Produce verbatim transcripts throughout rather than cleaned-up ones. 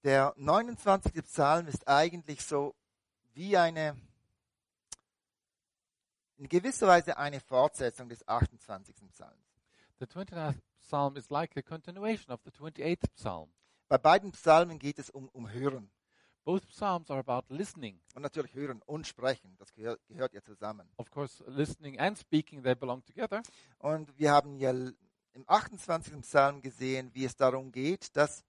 Der neunundzwanzigste Psalm ist eigentlich so wie eine, in gewisser Weise eine Fortsetzung des achtundzwanzigsten Psalms. The twenty-ninth Psalm is like a continuation of the twenty-eighth Psalm. Bei beiden Psalmen geht es um, um Hören. Both Psalms are about listening. Und natürlich Hören und Sprechen, das gehört, gehört ja zusammen. Of course, listening and speaking, they belong together. Und wir haben ja im achtundzwanzigsten Psalm gesehen, wie es darum geht, dass,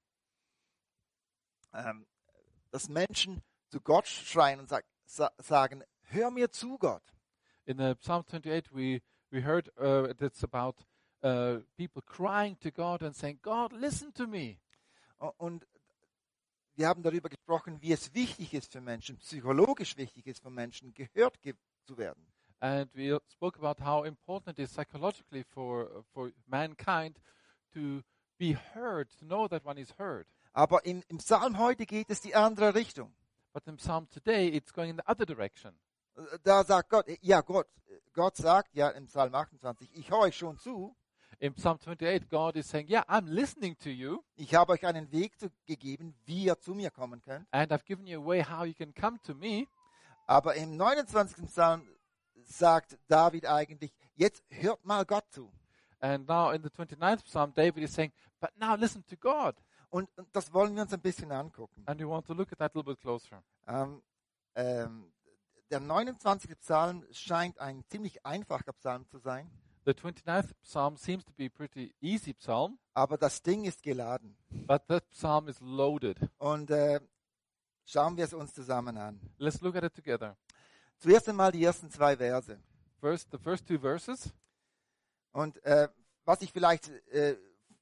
ähm, dass Menschen zu Gott schreien und sag, sa- sagen, hör mir zu, Gott. In uh, Psalm twenty-eight, we, we heard uh, that's about uh, people crying to God and saying, God, listen to me. Und wir haben darüber gesprochen, wie es wichtig ist für Menschen, psychologisch wichtig ist für Menschen, gehört ge- zu werden. And we spoke about how important it is psychologically for, for mankind to be heard, to know that one is heard. Aber im, im Psalm heute geht es die andere Richtung. But in Psalm today, it's going in the other direction. Da sagt Gott, ja Gott, Gott sagt ja im Psalm achtundzwanzig, ich höre euch schon zu, In Psalm twenty-eight, God is saying, yeah, I'm listening to you, ich habe euch einen Weg zu, gegeben, wie ihr zu mir kommen könnt. and I've given you a way how you can come to me. Aber im neunundzwanzigsten Psalm sagt David eigentlich, jetzt hört mal Gott zu. And now in the twenty-ninth Psalm, David is saying, but now listen to God. Und, und das wollen wir uns ein bisschen angucken. And we want to look at that a little bit closer. Ähm, ähm, der neunundzwanzigste Psalm scheint ein ziemlich einfacher Psalm zu sein, The twenty-ninth Psalm seems to be a pretty easy psalm, aber das Ding ist geladen. but that psalm is loaded. Und äh, schauen wir es uns zusammen an. Let's look at it together. Zuerst einmal die ersten zwei Verse. First, the first two verses. Und äh, was ich vielleicht äh,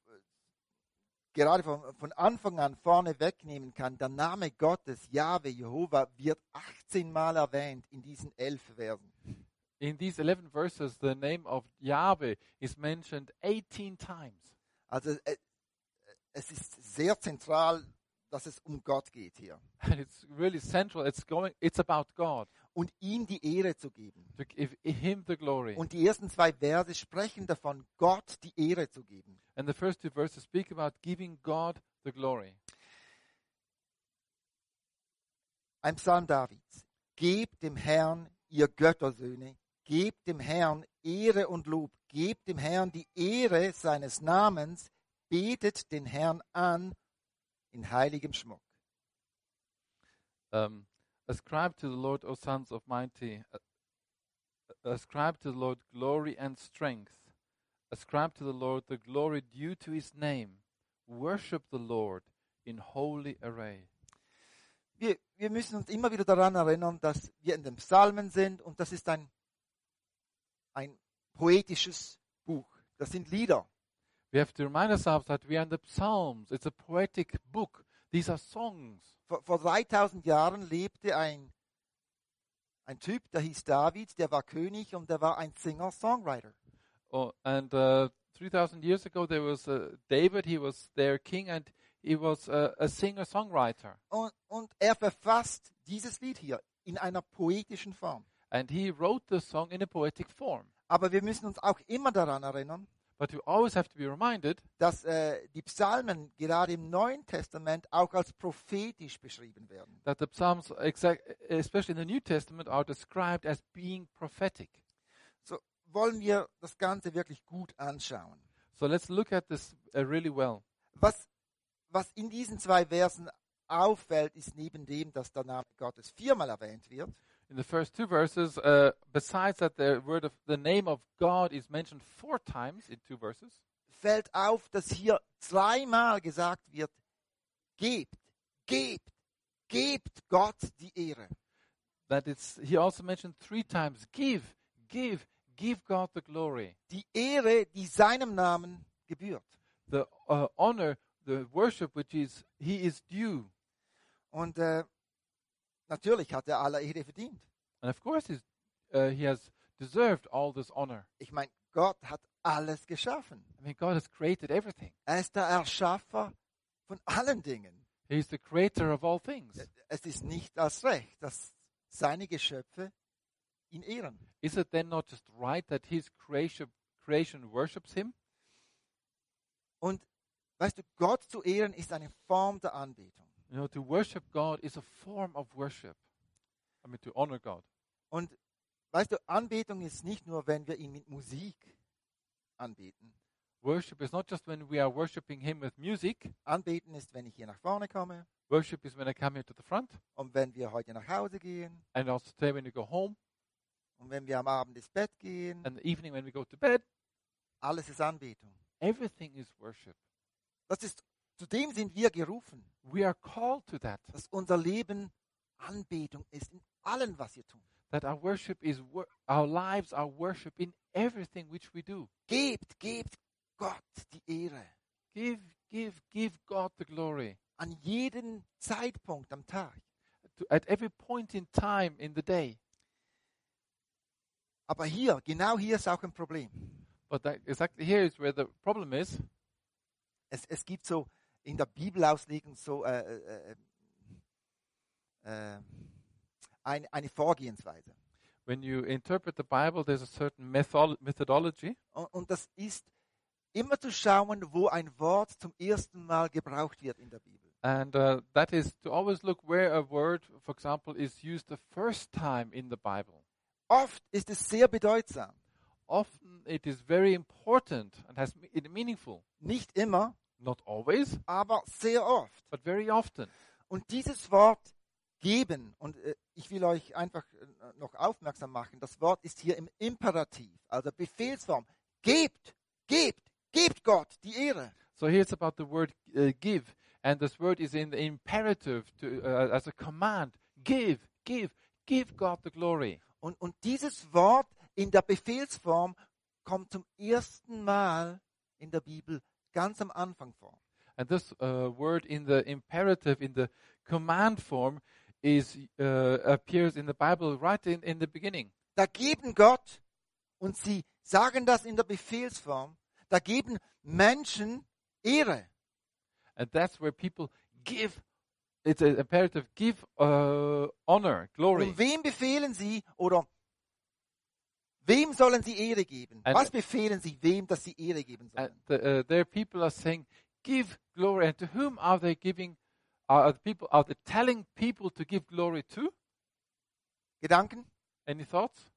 gerade von, von Anfang an vorne wegnehmen kann, der Name Gottes, Jahwe, Jehova, wird achtzehn Mal erwähnt in diesen elf Versen. In these eleven verses, the name of Yahweh is mentioned eighteen times. Also äh, es ist sehr zentral, dass es um Gott geht hier. And it's really central. It's going. It's about God, Und ihm die Ehre zu geben. to give Him the glory. Und die ersten zwei Verse sprechen davon, Gott die Ehre zu geben. And the first two verses speak about giving God the glory. Ein Psalm Davids. Gebt dem Herrn, ihr Göttersöhne, gebt dem Herrn Ehre und Lob, gebt dem Herrn die Ehre seines Namens, betet den Herrn an in heiligem Schmuck. Um, ascribe to the Lord, O sons of mighty. Uh, ascribe to the Lord glory and strength. Ascribe to the Lord the glory due to His name. Worship the Lord in holy array. Wir, wir müssen uns immer wieder daran erinnern, dass wir in den Psalmen sind und das ist ein, ein poetisches Buch. Das sind Lieder. We have to remind ourselves that we are in the Psalms. It's a poetic book. These are songs. Vor, vor dreitausend Jahren lebte ein, ein Typ, der hieß David, der war König und der war ein Singer-Songwriter. Oh, and uh, three thousand years ago, there was uh, David. He was their king, and he was uh, a singer-songwriter. Und, und er verfasst dieses Lied hier in einer poetischen Form. And he wrote the song in a poetic form. Aber wir müssen uns auch immer daran erinnern, But we always have to be reminded dass äh, die Psalmen gerade im Neuen Testament auch als prophetisch beschrieben werden. that the Psalms, exact, especially in the New Testament, are described as being prophetic. So wollen wir das Ganze wirklich gut anschauen. So let's look at this uh, really well. Was, was in diesen zwei Versen auffällt, ist neben dem, dass der Name Gottes viermal erwähnt wird, In the first two verses, uh, besides that the word of the name of God is mentioned four times in two verses, fällt auf, dass hier zweimal gesagt wird, gebt, gebt, gebt Gott die Ehre. that it's he also mentioned three times, give, give, give God the glory. Die Ehre, die seinem Namen gebührt. The uh, honor, the worship which is he is due. Und äh, natürlich hat er alle Ehre verdient. And of course he's, uh, he has deserved all this honor. Ich meine, Gott hat alles geschaffen. I mean, God has created everything. Er ist der Erschaffer von allen Dingen. He's the creator of all things. Es ist nicht das Recht, dass seine Geschöpfe ihn ehren. Is it then not just right that his creation, creation worships him? Und weißt du, Gott zu ehren ist eine Form der Anbetung. You know, to worship God is a form of worship. I mean, to honor God. Und weißt du, Anbetung ist nicht nur, wenn wir ihn mit Musik anbeten. Worship is not just when we are worshiping Him with music. Anbeten ist, wenn ich hier nach vorne komme Worship is when I come here to the front. und wenn wir heute nach Hause gehen And also today when we go home. und wenn wir am Abend ins Bett gehen. And the evening when we go to bed. Alles ist Anbetung. Everything is worship. Das ist, zu dem sind wir gerufen, We are called to that. dass unser Leben Anbetung ist in allem, was wir tun. That our worship is, wor- our lives are worship in everything which we do. Gebt, gebt Gott die Ehre. Give, give, give God the glory. An jedem Zeitpunkt am Tag. To, at every point in time in the day. Aber hier, genau hier ist auch ein Problem. But that, exactly here is where the problem is. Es, es gibt so in der Bibelauslegung so äh, äh, äh, eine, eine Vorgehensweise. When you interpret the Bible, there's a certain method- methodology. Und, und das ist immer zu schauen, wo ein Wort zum ersten Mal gebraucht wird in der Bibel. And uh, that is to always look where a word, for example, is used the first time in the Bible. Oft ist es sehr bedeutsam. Often it is very important and has me- it meaningful. Nicht immer, Not always, aber sehr oft. but very often. Und dieses Wort geben, und äh, ich will euch einfach äh, noch aufmerksam machen, das Wort ist hier im Imperativ, also Befehlsform. Gebt, gebt, gebt Gott die Ehre. So here it's about the word uh, give, and this word is in the imperative to, uh, as a command. Give, give, give God the glory. Und, und dieses Wort in der Befehlsform kommt zum ersten Mal in der Bibel ganz am Anfang vor. And this uh, word in the imperative, in the command form, is uh, appears in the Bible right in, in the beginning. Da geben Gott, und sie sagen das in der Befehlsform, da geben Menschen Ehre. And that's where people give, it's an imperative, give uh, honor, glory. Und wem befehlen sie oder wem sollen sie Ehre geben? And- Was befehlen sie wem, dass sie Ehre geben And sollen? the, uh, there people are saying, give glory. And to whom are they giving? Are the people? Are they telling people to give glory to? Gedanken? Any thoughts?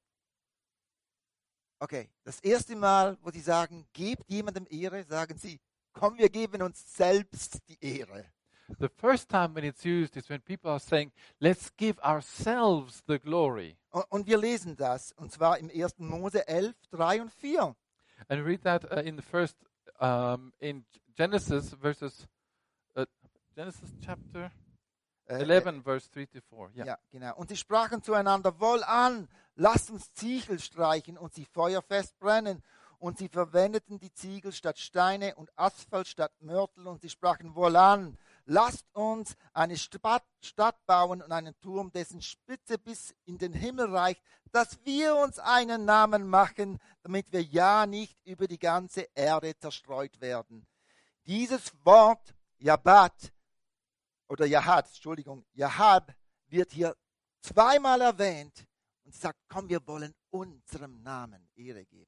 Okay, das erste Mal, wo sie sagen, gebt jemandem Ehre, sagen sie, komm, wir geben uns selbst die Ehre. The first time when it's used is when people are saying, let's give ourselves the glory. Und, und wir lesen das, und zwar im ersten Mose elf, drei und vier. And read that uh, in the first, um, in Genesis verses, uh, Genesis chapter Äh, eleven, verse three to four. Äh, Yeah. ja, genau. Und sie sprachen zueinander, wohl an, lasst uns Ziegel streichen und sie feuerfest brennen. Und sie verwendeten die Ziegel statt Steine und Asphalt statt Mörtel. Und sie sprachen, wohlan, lasst uns eine Stadt, Stadt bauen und einen Turm, dessen Spitze bis in den Himmel reicht, dass wir uns einen Namen machen, damit wir ja nicht über die ganze Erde zerstreut werden. Dieses Wort, Jabat, oder Jahad, Entschuldigung, Jahab wird hier zweimal erwähnt und sagt, komm, wir wollen unserem Namen Ehre geben.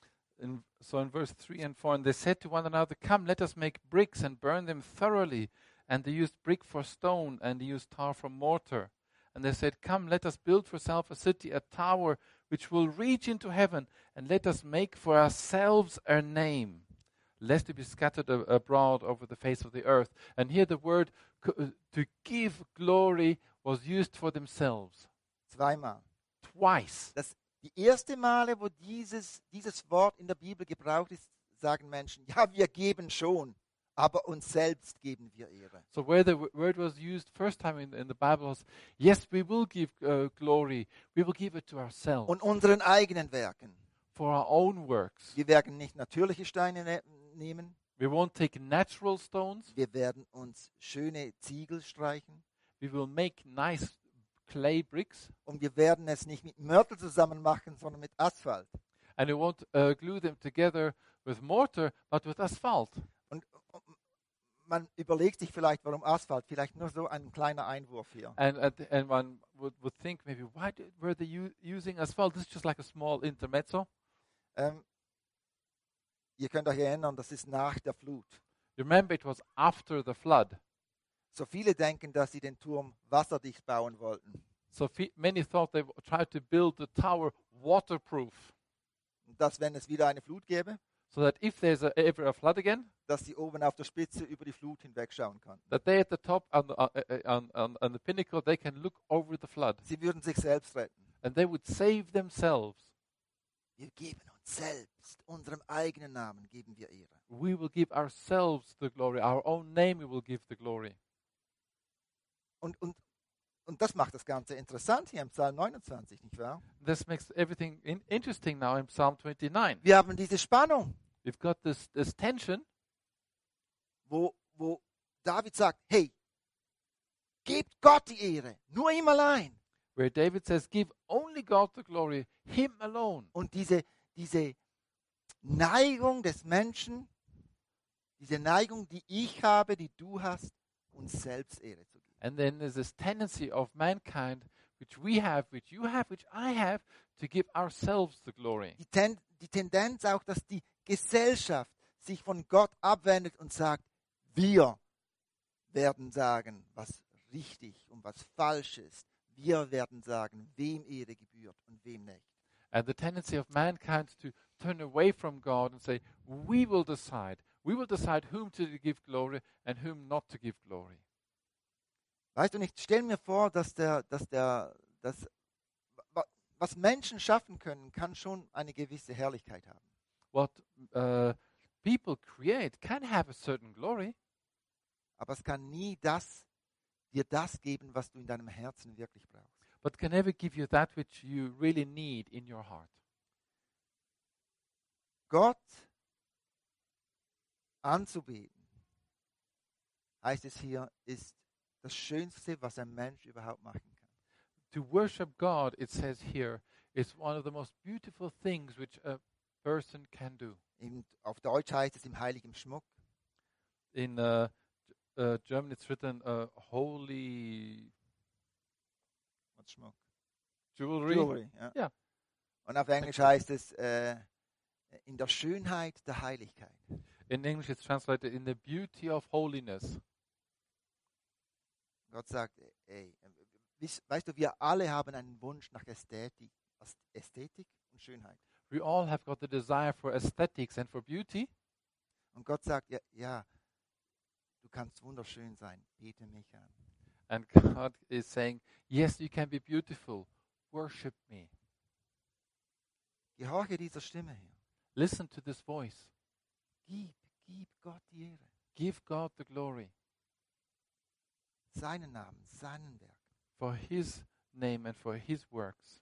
In, so in verse three and four, and they said to one another, come, let us make bricks and burn them thoroughly. And they used brick for stone, and they used tar for mortar. And they said, come, let us build for ourselves a city, a tower, which will reach into heaven, and let us make for ourselves a name, lest we be scattered a- abroad over the face of the earth. And here the word co- uh, to give glory was used for themselves Zweimal. twice. Das, die erste Male, wo dieses, dieses Wort in der Bibel gebraucht ist, sagen Menschen, ja, wir geben schon, aber uns selbst geben wir Ehre. So where the w- word was used first time in, in the Bible was, yes, we will give uh, glory. We will give it to ourselves Und unseren eigenen Werken. for our own works. Wir werden nicht natürliche Steine ne nehmen, We won't take natural stones. wir werden uns schöne Ziegel streichen We will make nice clay bricks, und wir werden es nicht mit Mörtel zusammen machen, sondern mit Asphalt. and we won't uh, glue them together with mortar, but with asphalt. Und und man überlegt sich vielleicht, warum Asphalt, vielleicht nur so ein kleiner Einwurf hier. And at the, and one would, would think maybe why did, were they u- using asphalt? This is just like a small intermezzo. Ähm, ihr könnt euch erinnern, das ist nach der Flut. You remember it was after the flood. So viele denken, dass sie den Turm wasserdicht bauen wollten. So fe- many thought they w- tried to build the tower waterproof, Und dass, wenn es wieder eine Flut gäbe, so that if there's a, ever a flood again, dass sie oben auf der Spitze über die Flut hinwegschauen konnten. that they at the top on the, uh, uh, on, on, on the pinnacle, they can look over the flood Sie würden sich selbst retten. and they would save themselves. Wir geben uns selbst, unserem eigenen Namen geben wir Ehre. We will give ourselves the glory, our own name we will give the glory. Und, und, und das macht das Ganze interessant hier im Psalm neunundzwanzig, nicht wahr? This makes everything in- interesting now in Psalm twenty-nine. Wir haben diese Spannung, We've got this, this tension wo, wo David sagt, hey, gebt Gott die Ehre, nur ihm allein. where David says, give only God the glory, him alone. Und diese, diese Neigung des Menschen, diese Neigung, die ich habe, die du hast, uns selbst Ehre zu geben. And then there's this tendency of mankind, which we have, which you have, which I have, to give ourselves the glory. Die, Ten, die Tendenz auch, dass die Gesellschaft sich von Gott abwendet und sagt, wir werden sagen, was richtig und was falsch ist. Wir werden sagen, wem Ehre gebührt und wem nicht. And the tendency of mankind to turn away from God and say, we will decide. We will decide whom to give glory and whom not to give glory. Weißt du nicht, stell mir vor, dass der, dass der, dass, wa- was Menschen schaffen können, kann schon eine gewisse Herrlichkeit haben. What uh, people create can have a certain glory, Aber es kann nie das, dir das geben, was du in deinem Herzen wirklich brauchst. but can never give you that which you really need in your heart. Gott anzubeten, heißt es hier, ist das Schönste, was ein Mensch überhaupt machen kann. To worship God, it says here, is one of the most beautiful things which a person can do. In, auf Deutsch heißt es im heiligen Schmuck. In uh, uh, German, it's written uh, holy Was Schmuck? jewelry. Jewelry, ja. Ja. Und auf Englisch heißt es äh, in der Schönheit der Heiligkeit. In English, it's translated in the beauty of holiness. Gott sagt, ey, weißt, weißt du, wir alle haben einen Wunsch nach Ästhetik, Ästhetik und Schönheit. We all have got the desire for aesthetics and for beauty. Und Gott sagt, ja, ja, du kannst wunderschön sein, bete mich an. And God is saying, yes, you can be beautiful. Worship me. Gehorche dieser Stimme her. Listen to this voice. Gib, gib Gott die Ehre. Give God the glory Seinen Namen, seinen Werk. for his name and for his works.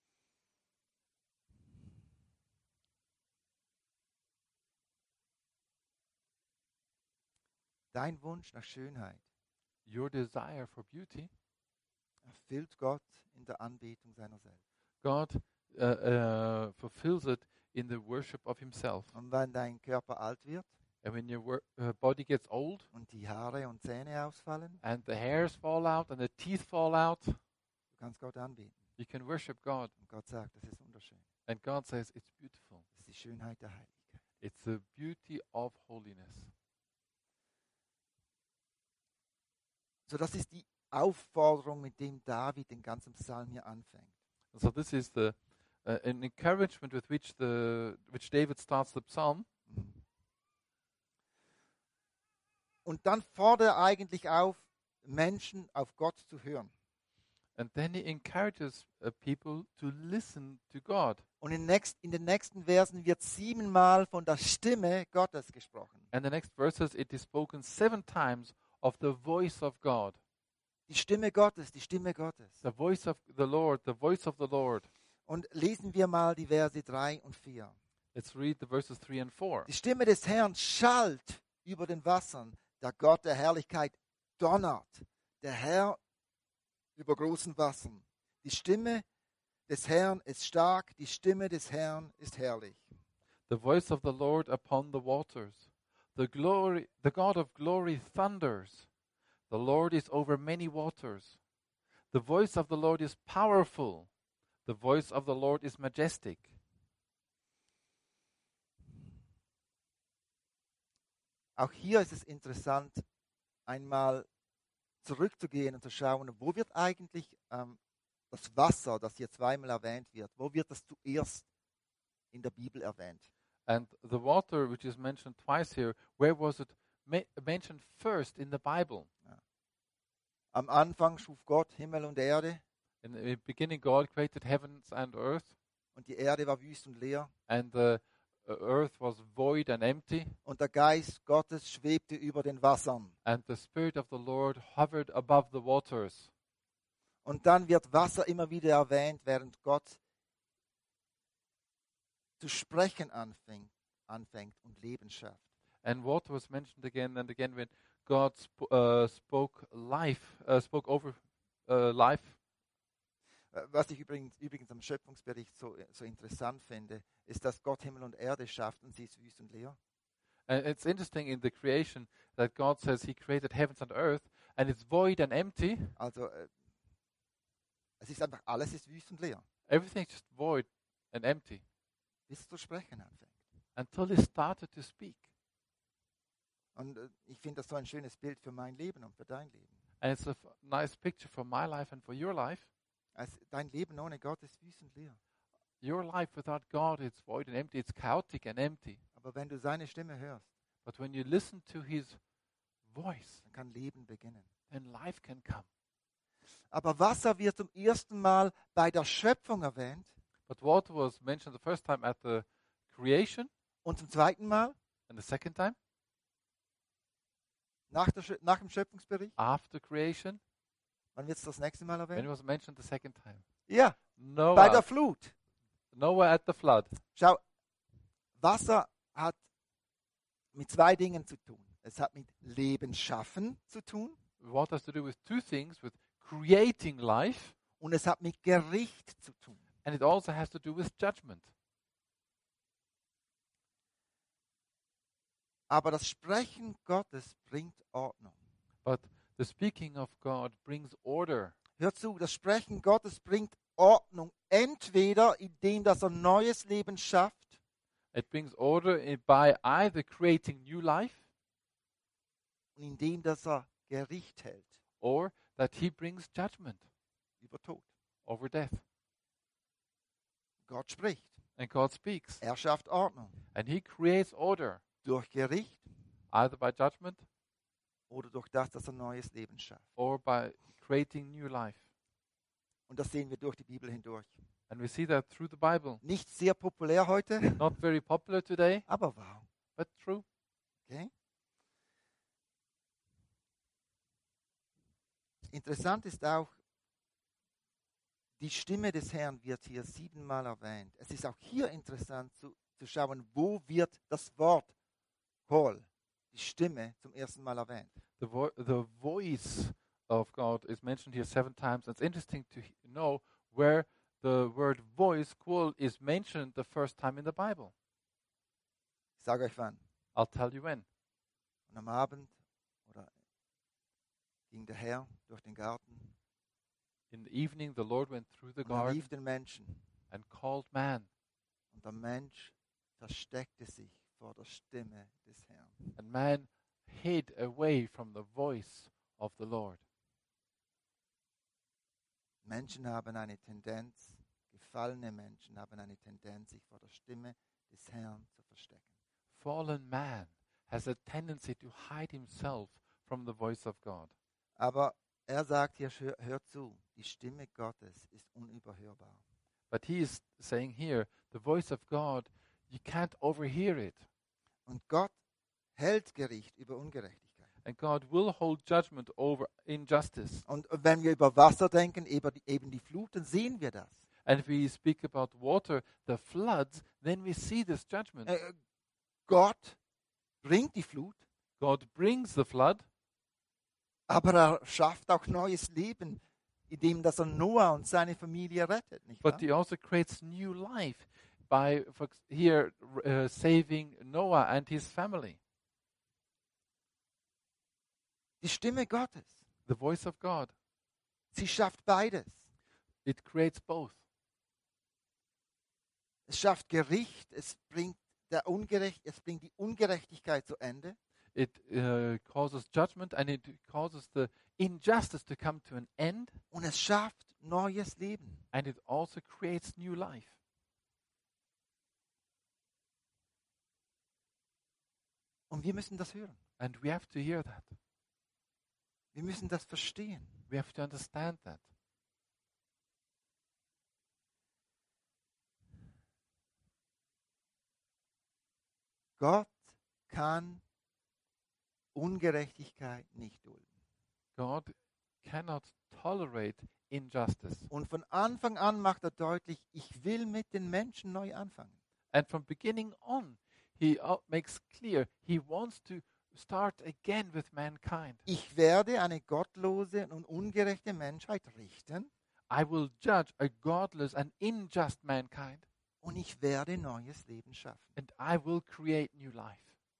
Dein Wunsch nach Schönheit Your desire for beauty, erfüllt Gott in der Anbetung seiner selbst. God uh, uh, fulfills it in the worship of himself. Und wenn dein Körper alt wird And when your wor- uh, body gets old und die Haare und Zähne ausfallen, and the hairs fall out and the teeth fall out, du kannst Gott anbeten. you can worship God. Und Gott sagt, das ist wunderschön. And God says it's beautiful. Das ist die Schönheit der Heiligkeit. It's the beauty of holiness. So, das ist die Aufforderung, mit dem David den ganzen Psalm hier anfängt. And so this is the uh, an encouragement with which the which David starts the psalm. Mhm. Und dann fordert er eigentlich auf, Menschen auf Gott zu hören. And then he encourages uh, people to listen to God. Und in, nächst, in den nächsten Versen wird siebenmal von der Stimme Gottes gesprochen. And the next verses, it is spoken seven times of the voice of God. Die Stimme Gottes, die Stimme Gottes. The voice of the Lord, the voice of the Lord. Und lesen wir mal die Verse drei und vier. Let's read the verses three and four. Die Stimme des Herrn schallt über den Wassern. Der Gott der Herrlichkeit donnert. Der Herr über großen Wassern. Die Stimme des Herrn ist stark. Die Stimme des Herrn ist herrlich. The voice of the Lord upon the waters. The glory, the God of glory thunders. The Lord is over many waters. The voice of the Lord is powerful. The voice of the Lord is majestic. Auch hier ist es interessant, einmal zurückzugehen und zu schauen, wo wird eigentlich ähm, das Wasser, das hier zweimal erwähnt wird, wo wird das zuerst in der Bibel erwähnt? And the water, which is mentioned twice here, where was it ma- mentioned first in the Bible? Am Anfang schuf Gott Himmel und Erde In the beginning, God created heavens and earth, und die Erde war wüst und leer and the uh, earth was void and empty, und der Geist Gottes schwebte über den Wassern. and the Spirit of the Lord hovered above the waters. Und dann wird Wasser immer wieder erwähnt, während Gott zu sprechen anfängt, anfängt und Leben schafft. And water was mentioned again and again when God sp- uh, spoke life, uh, spoke over uh, life. Äh, Was ich übrigens, übrigens am Schöpfungsbericht so, so interessant finde, ist, dass Gott Himmel und Erde schafft und sie ist wüst und leer. And it's interesting in the creation that God says He created heavens and earth, and it's void and empty. Also äh, es ist einfach, alles ist wüst und leer, Everything's just void and empty bis es zu sprechen anfängt. until He started to speak. Und äh, ich finde das so ein schönes Bild für mein Leben und für dein Leben. And it's a f- nice picture for my life and for your life. Also dein Leben ohne Gott ist wüst und leer. Your life without God, it's void and empty. It's chaotic and empty. Aber wenn du seine Stimme hörst, But when you listen to His voice, dann kann Leben beginnen. then life can come. Aber Wasser wird zum ersten Mal bei der Schöpfung erwähnt But water was mentioned the first time at the creation, und zum zweiten Mal and the second time nach, der, Schö- nach dem Schöpfungsbericht. after creation. Wann wird es das nächste Mal When it erwähnt? was mentioned the second time? Ja, bei der Noah. Flut. Noah at the flood. Schau, Wasser hat mit zwei Dingen zu tun. Es hat mit Leben schaffen zu tun Water has to do with two things, with creating life, und es hat mit Gericht zu tun. and it also has to do with judgment. Aber das Sprechen Gottes bringt Ordnung. But the speaking of God brings order. Hör zu, das Sprechen Gottes bringt Ordnung, entweder indem dass er neues Leben schafft It brings order in, by either creating new life und indem dass er Gericht hält or that He brings judgment über Tod. over death. Gott spricht, And God speaks. er schafft Ordnung And He creates order durch Gericht either by judgment oder durch das, dass er neues Leben schafft. or by creating new life. Und das sehen wir durch die Bibel hindurch. And we see that through the Bible. Nicht sehr populär heute, Not very popular today, aber wahr. but true. Okay? Interessant ist auch, die Stimme des Herrn wird hier siebenmal erwähnt. Es ist auch hier interessant zu, zu schauen, wo wird das Wort Kol, die Stimme, zum ersten Mal erwähnt. The, vo- the voice of God is mentioned here seven times. It's interesting to h- know where the word voice, qual, is mentioned the first time in the Bible. Ich sage euch wann. I'll tell you when. Und am Abend oder ging der Herr durch den Garten In the evening, the Lord went through the und er garden rief den Menschen. and called man. Und der Mensch versteckte sich vor der Stimme des Herrn. And man hid away from the voice of the Lord. Menschen haben eine Tendenz, gefallene Menschen haben eine Tendenz, sich vor der Stimme des Herrn zu verstecken. Fallen man has a tendency to hide himself from the voice of God. Aber er sagt hier, hör, hör zu, die Stimme Gottes ist unüberhörbar. But he is saying here, the voice of God, you can't overhear it. Und Gott hält Gericht über Ungerechtigkeit. And God will hold judgment over injustice. Und wenn wir über Wasser denken, eben die, eben die Fluten, sehen wir das. And if we speak about water, the floods, then we see this judgment. Äh, Gott bringt die Flut, God brings the flood, aber er schafft auch neues Leben, indem dass er Noah und seine Familie rettet. Nicht but wahr? he also creates new life by for ex- here uh, saving Noah and his family. Die Stimme Gottes, The voice of God, sie schafft beides. it creates both. Es schafft Gericht, es bringt, der Ungerecht, es bringt die Ungerechtigkeit zu Ende. it uh, causes judgment and it causes the injustice to come to an end, und es schafft neues Leben. and it also creates new life. Und wir müssen das hören. And we have to hear that. Wir müssen das verstehen. We have to understand that. Gott kann Ungerechtigkeit nicht dulden. God cannot tolerate injustice. Und von Anfang an macht er deutlich, ich will mit den Menschen neu anfangen. And from beginning on, he uh, makes clear he wants to start again with mankind. Ich werde eine gottlose und ungerechte Menschheit richten I will judge a godless and unjust mankind, und ich werde neues Leben schaffen. and I will create new life.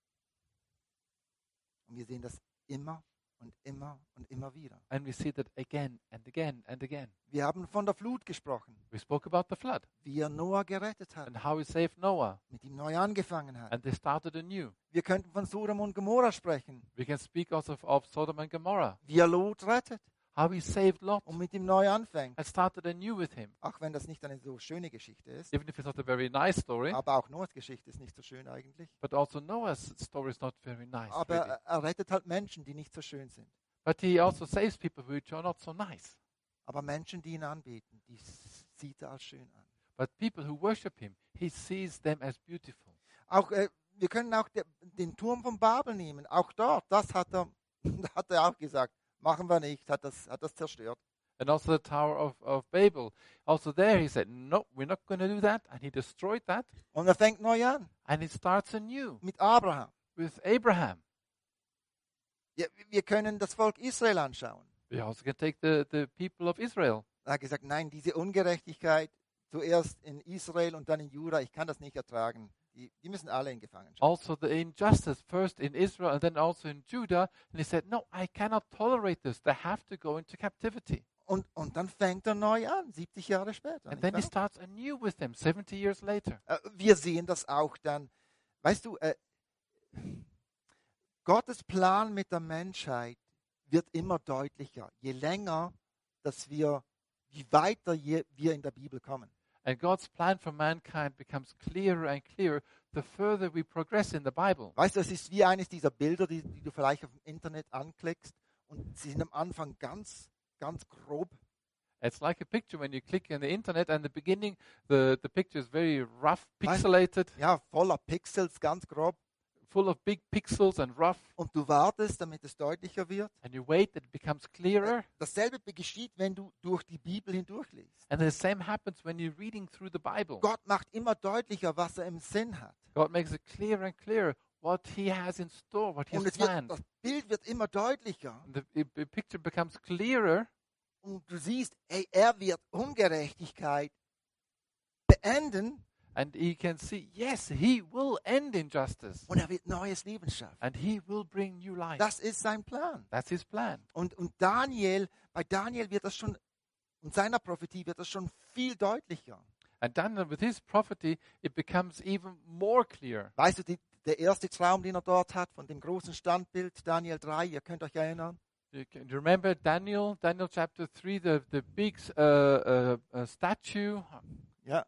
Und wir sehen das immer und immer und immer wieder. And we see that again and again and again. Wir haben von der Flut gesprochen, We spoke about the flood wie er Noah gerettet hat, and how he saved Noah, mit ihm neu angefangen hat. and they started anew. Wir könnten von Sodom und Gomorra sprechen, We can speak also of, of Sodom and Gomorrah, wie er Lot rettet how he saved Lot und mit ihm neu anfängt. and started anew with him. Auch wenn das nicht eine so schöne Geschichte ist, Even if it's not a very nice story, aber auch Noahs Geschichte ist nicht so schön eigentlich. but also Noah's story is not very nice. Aber Really. er, er rettet halt Menschen, die nicht so schön sind. But he also saves people which are not so nice. Aber Menschen, die ihn anbeten, die s- sieht er als schön an. But people who worship him, he sees them as beautiful. Auch, äh, wir können auch de, den Turm von Babel nehmen. Auch dort, das hat er, hat er auch gesagt, machen wir nicht, hat das, hat das zerstört. And also the Tower of, of Babel. Also there he said, no, we're not going to do that. And he destroyed that. Und er fängt neu an And it starts anew mit Abraham. with Abraham. Ja, wir können das Volk Israel anschauen. We also can take the, the people of Israel. Er hat gesagt, nein, diese Ungerechtigkeit zuerst in Israel und dann in Juda, ich kann das nicht ertragen. Die, die müssen alle in Gefangenschaft. Also the injustice, first in Israel and then also in Judah. And he said, no, I cannot tolerate this. They have to go into captivity. Und, und dann fängt er neu an, siebzig Jahre später. And nicht then he wahr? starts anew with them, seventy years later. Äh, Wir sehen das auch dann. Weißt du, äh, Gottes Plan mit der Menschheit wird immer deutlicher, je länger, dass wir, wie weiter je, wir in der Bibel kommen. And God's plan for mankind becomes clearer and clearer the further we progress in the Bible. Weißt du, es ist wie eines dieser Bilder, die, die du vielleicht auf dem Internet anklickst und sie sind am Anfang ganz, ganz grob. It's like a picture when you click on the internet and the beginning, the, the picture is very rough, pixelated, Ja, voller Pixels, ganz grob. full of big pixels and rough. Und du wartest, damit es deutlicher wird. And you wait that it becomes clearer. Dasselbe geschieht, wenn du durch die Bibel hindurchliest. And the same happens when you're reading through the Bible. Gott macht immer deutlicher, was er im Sinn hat. God makes it clearer and clearer what he has in store, what he Und has es wird, planned. das Bild wird immer deutlicher. And the, the picture becomes clearer. Und du siehst, ey, er wird Ungerechtigkeit beenden And he can see, yes, he will end injustice. und er wird neues Leben schaffen. And he will bring new life. Das ist sein Plan. That's his plan. Und, und Daniel, bei Daniel wird das schon, und seiner Prophetie wird das schon viel deutlicher. And then with his prophecy, it becomes even more clear. Weißt du, die, der erste Traum, den er dort hat, von dem großen Standbild, Daniel drei, ihr könnt euch erinnern. You can, do you remember Daniel, Daniel chapter three, the, the big uh, uh, uh, statue Ja.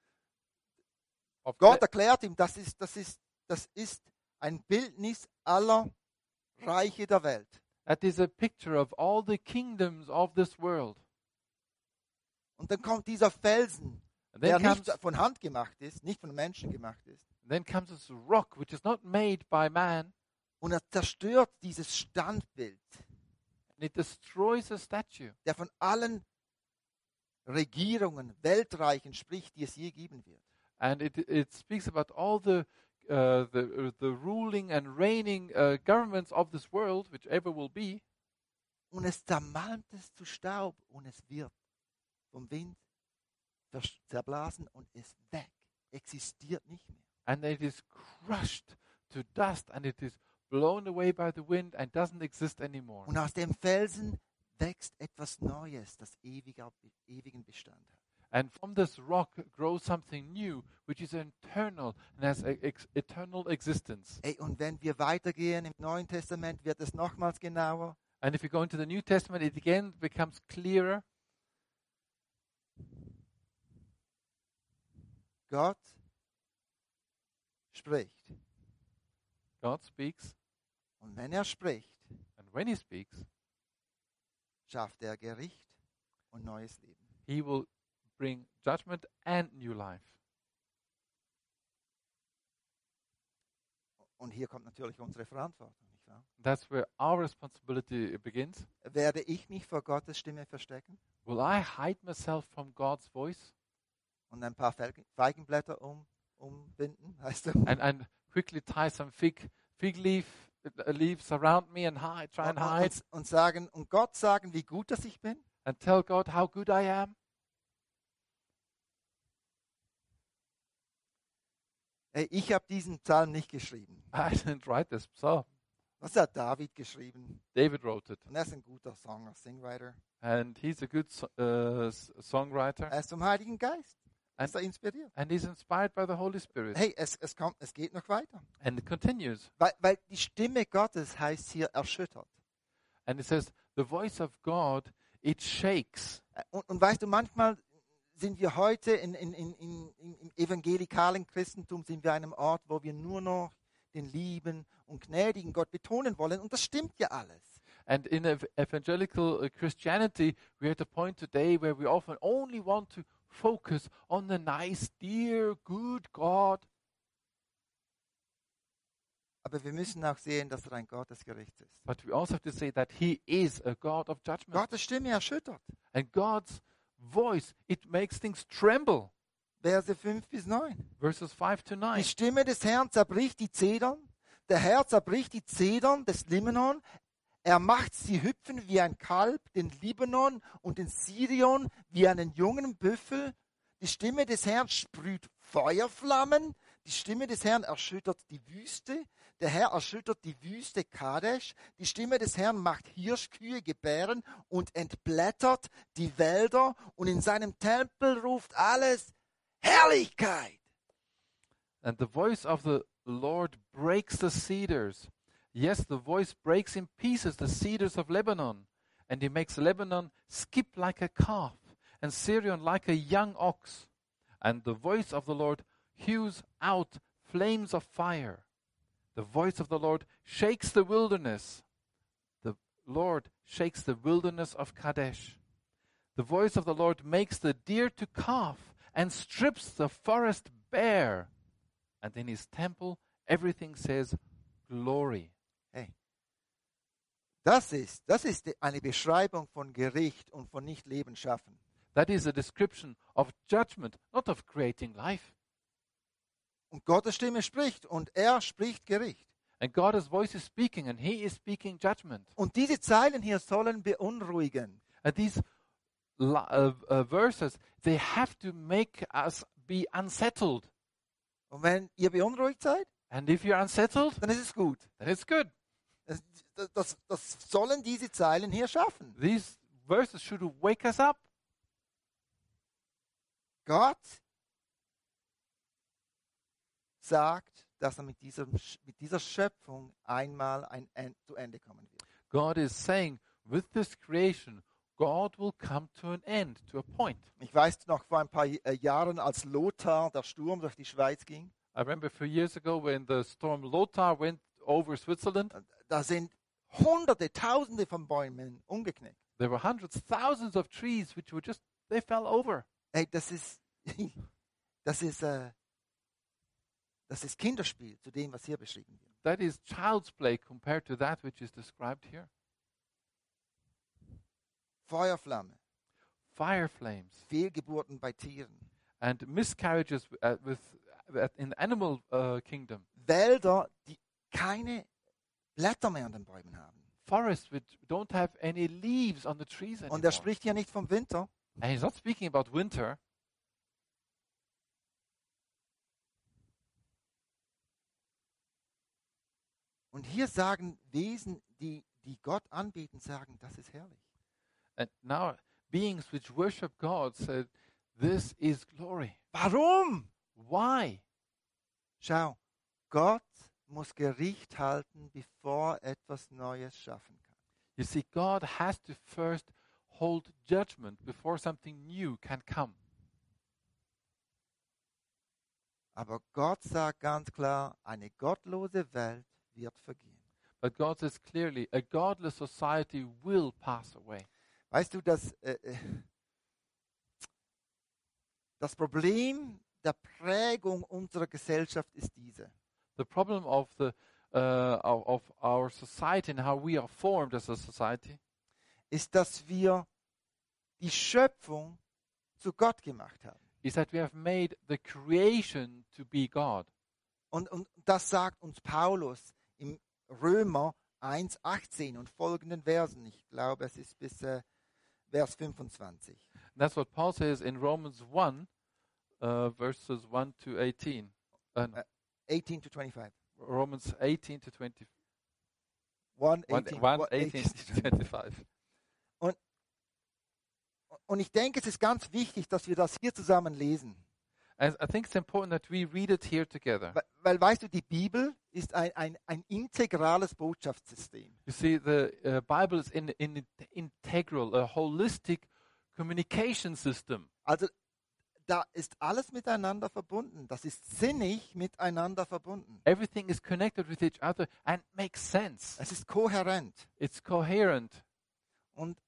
of Gott the- erklärt ihm, das ist, das ist, das ist ein Bildnis aller Reiche der Welt. that is a picture of all the kingdoms of this world. Und dann kommt dieser Felsen, And der then nicht comes, von Hand gemacht ist, nicht von Menschen gemacht ist. then comes this rock, which is not made by man, Und er zerstört dieses Standbild, and it destroys a statue der von allen Regierungen, Weltreichen spricht, die es je geben wird. and it it speaks about all the uh, the uh, the ruling and reigning uh, governments of this world, whichever will be, Und es zermalmt es zu Staub und es wird vom Wind vers- zerblasen und ist weg, existiert nicht mehr. and it is crushed to dust, and it is blown away by the wind and doesn't exist anymore. Und aus dem Felsen wächst etwas Neues, das ewiger, ewigen Bestand hat. And from this rock grows something new, which is eternal and has a, ex, eternal existence. Ey, und wenn wir weitergehen im Neuen Testament, wird es nochmals genauer. And if you go into the New Testament, it again becomes clearer. Gott spricht. God speaks, Und wenn er spricht, and when he speaks, schafft er Gericht und neues Leben. he will bring judgment and new life. Und hier kommt natürlich unsere Verantwortung, nicht wahr? That's where our responsibility begins. Werde ich mich vor Gottes Stimme verstecken Will I hide myself from God's voice und ein paar Felgen- Feigenblätter um, umbinden, heißt du? and, and quickly tie some fig, fig leaf, uh, leaves around me and hide, try and Und, hide und, und sagen und Gott sagen, wie gut dass ich bin? and tell God how good I am? Ey, ich habe diesen Psalm nicht geschrieben. I didn't write this psalm. Das hat David geschrieben. David wrote it. Und er ist ein guter Songer, Singwriter. And he's a good so- uh, s- songwriter. Er ist vom Heiligen Geist. Er And, ist er inspiriert. and he's inspired by the Holy Spirit. Hey, es, es, kommt, es geht noch weiter. And it continues. Weil, weil die Stimme Gottes heißt hier erschüttert. And it says, the voice of God, it shakes. Und, und weißt du, manchmal sind wir heute in, in, in, in, im evangelikalen Christentum, sind wir an einem Ort, wo wir nur noch den lieben und gnädigen Gott betonen wollen. Und das stimmt ja alles. And in ev- evangelical uh, Christianity, we're at a point today where we often only want to focus on the nice, dear, good God. Aber wir müssen auch sehen, dass er ein Gott des Gerichts ist. But we also have to say that He is a God of judgment. Gottes Stimme erschüttert. And God's voice, it makes things tremble. Verse fünf bis neun. Verses five to Die nine. Stimme des Herrn zerbricht die Zedern. Der Herr zerbricht die Zedern des Libanon. Er macht sie hüpfen wie ein Kalb, den Libanon und den Sirion wie einen jungen Büffel. Die Stimme des Herrn sprüht Feuerflammen. Die Stimme des Herrn erschüttert die Wüste. Der Herr erschüttert die Wüste Kadesh. Die Stimme des Herrn macht Hirschkühe gebären und entblättert die Wälder. Und in seinem Tempel ruft alles Herrlichkeit. And the voice of the Lord breaks the cedars. Yes, the voice breaks in pieces the cedars of Lebanon. And he makes Lebanon skip like a calf, and Syrian like a young ox. And the voice of the Lord hews out flames of fire. The voice of the Lord shakes the wilderness. The Lord shakes the wilderness of Kadesh. The voice of the Lord makes the deer to calf and strips the forest bare. And in his temple, everything says glory. Hey, das ist, das ist eine Beschreibung von Gericht und von Nicht-Leben schaffen. That is a description of judgment, not of creating life. Und Gottes Stimme spricht und er spricht Gericht. And God's voice is speaking, and he is speaking judgment. Und diese Zeilen hier sollen beunruhigen. And these li- uh, uh, verses, they have to make us be unsettled. Und wenn ihr beunruhigt seid, And if you're unsettled, dann ist es gut. then it's good. Das, das, das sollen diese Zeilen hier schaffen. These verses should wake us up. Gott sagt, dass er mit, diesem, mit dieser Schöpfung einmal ein End, zu Ende kommen wird. God is saying, with this creation, God will come to an end, to a point. Ich weiß noch vor ein paar äh, Jahren, als Lothar, der Sturm durch die Schweiz ging, I remember a few years ago when the storm Lothar went over Switzerland, da sind Hunderte, Tausende von Bäumen umgeknickt. there were hundreds, thousands of trees which were just, they fell over. Ey, das ist, das ist, äh, das ist Kinderspiel zu dem, was hier beschrieben wird. That is child's play compared to that which is described here. Feuerflamme, Fire flames Fehlgeburten bei Tieren, and miscarriages uh, with, uh, in the animal uh, kingdom. Wälder, die keine Blätter mehr an den Bäumen haben. Forests which don't have any leaves on the trees anymore. Und er spricht hier nicht vom Winter, And he's not speaking about winter. und hier sagen Wesen, die, die Gott anbeten, sagen, das ist herrlich. And now beings which worship God said, This is glory. Warum? Why? Schau, Gott muss Gericht halten, bevor er etwas Neues schaffen kann. You see, God has to first hold judgment before something new can come. Aber Gott sagt ganz klar, eine gottlose Welt wird vergehen. But God says clearly, a godless society will pass away. Weißt du, dass äh, äh, das Problem der Prägung unserer Gesellschaft ist diese. The problem of the uh, of, of our society and how we are formed as a society Ist, dass wir die Schöpfung zu Gott gemacht haben. is that we have made the creation to be God. Und, und das sagt uns Paulus im Römer eins achtzehn und folgenden Versen. Ich glaube, es ist bis äh, Vers fünfundzwanzig. And that's what Paul says in Romans one, uh, verses one to eighteen. Uh, no, eighteen to twenty-five. Romans eighteen to twenty. one, one, eighteen, one, one, eighteen to twenty-five. Und ich denke, es ist ganz wichtig, dass wir das hier zusammen lesen. And I think it's important that we read it here together. Weil, weil weißt du, die Bibel ist ein, ein, ein integrales Botschaftssystem. You see, the uh, Bible is in, in integral, a holistic communication system. Also da ist alles miteinander verbunden. Das ist sinnig miteinander verbunden. Everything is connected with each other and makes sense. Es ist kohärent. It's coherent. Und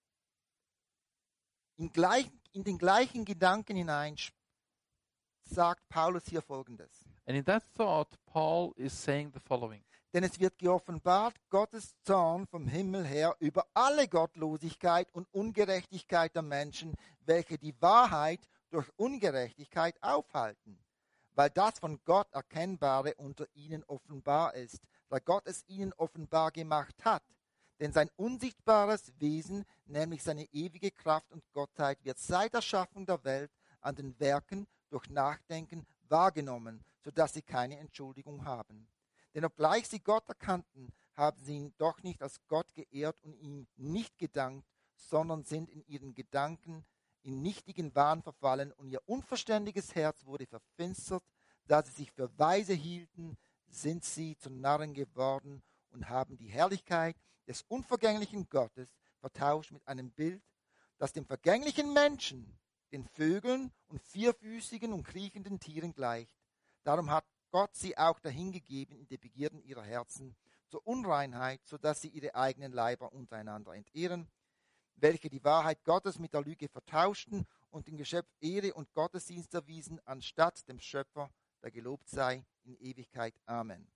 in, gleich, in den gleichen Gedanken hinein sagt Paulus hier Folgendes. And in that thought, Paul is saying the following. Denn es wird geoffenbart Gottes Zorn vom Himmel her über alle Gottlosigkeit und Ungerechtigkeit der Menschen, welche die Wahrheit durch Ungerechtigkeit aufhalten, weil das von Gott Erkennbare unter ihnen offenbar ist, da Gott es ihnen offenbar gemacht hat. Denn sein unsichtbares Wesen, nämlich seine ewige Kraft und Gottheit, wird seit der Schaffung der Welt an den Werken durch Nachdenken wahrgenommen, sodass sie keine Entschuldigung haben. Denn obgleich sie Gott erkannten, haben sie ihn doch nicht als Gott geehrt und ihm nicht gedankt, sondern sind in ihren Gedanken in nichtigen Wahn verfallen und ihr unverständiges Herz wurde verfinstert. Da sie sich für weise hielten, sind sie zu Narren geworden und haben die Herrlichkeit des unvergänglichen Gottes vertauscht mit einem Bild, das dem vergänglichen Menschen, den Vögeln und vierfüßigen und kriechenden Tieren gleicht. Darum hat Gott sie auch dahingegeben in die Begierden ihrer Herzen zur Unreinheit, sodass sie ihre eigenen Leiber untereinander entehren, welche die Wahrheit Gottes mit der Lüge vertauschten und dem Geschöpf Ehre und Gottesdienst erwiesen, anstatt dem Schöpfer, der gelobt sei in Ewigkeit. Amen.